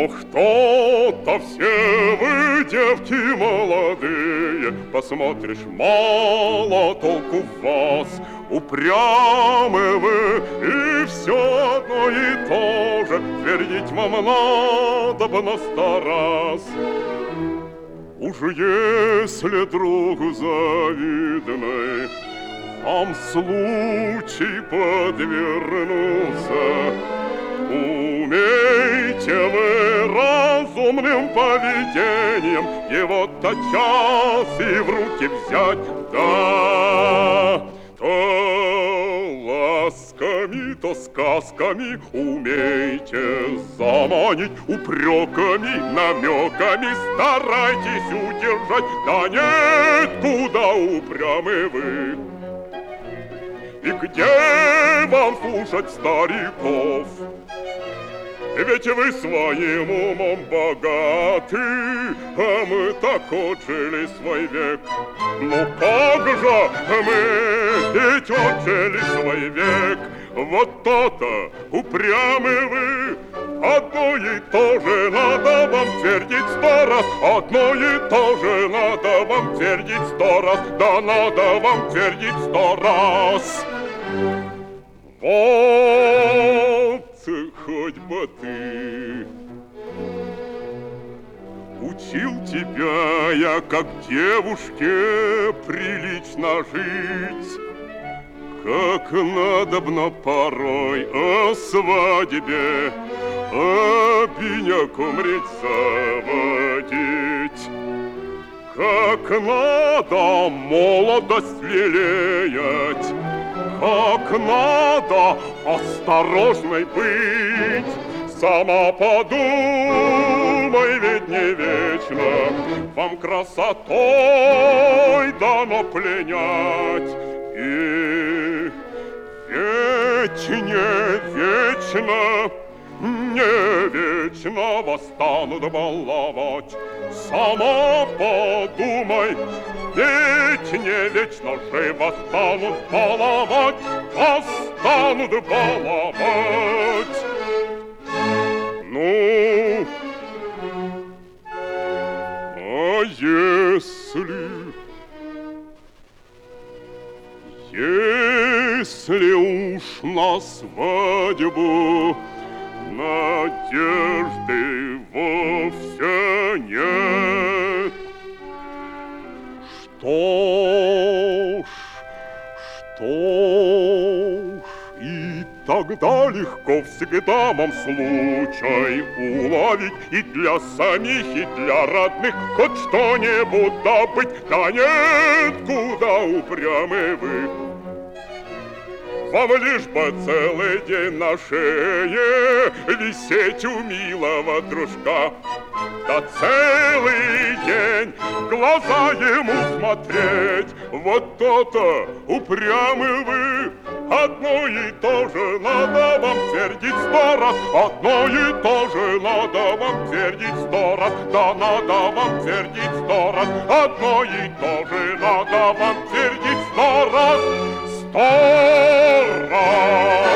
кто-то, все вы, девки молодые, посмотришь, мало толку в вас, упрямы вы, и все одно и то же, твердить вам надо бы на сто раз. Уж если другу завидный вам случай подвернулся, умейте вы разумным поведением его тотчас и в руки взять, да, то ласками, то сказками умейте заманить, упреками, намеками старайтесь удержать, да нет, куда упрямы вы. И где вам слушать стариков? Ведь вы своим умом богаты, а мы так отжили свой век. Ну как же мы ведь отжили свой век? Вот то-то упрямы вы. Одно и то же надо вам твердить сто раз, одно и то же надо вам твердить сто раз, да надо вам твердить сто раз. Вот хоть бы ты. Учил тебя я, как девушке прилично жить, как надобно порой о свадьбе обиняк умреть заводить, как надо молодость лелеять, как надо осторожной быть. Сама подумай, ведь не вечно вам красотой дано пленять. И ведь не вечно, не вечно вас станут баловать. Сама подумай, ведь не вечно же вас станут баловать, вас станут баловать. Ну, а если уж на свадьбу надежды вовсе нет, что ж, и тогда легко всегда вам случай уловить и для самих, и для родных хоть что-нибудь добыть. Да нет, куда упрямы вы. Вам лишь бы целый день на шее висеть у милого дружка, да целый день в глаза ему смотреть. Вот то-то упрямы вы. Одно и то же надо вам твердить сто раз, одно и то же надо вам твердить сто раз, да надо вам твердить сто раз, одно и то же надо вам твердить сто раз, 100 раз.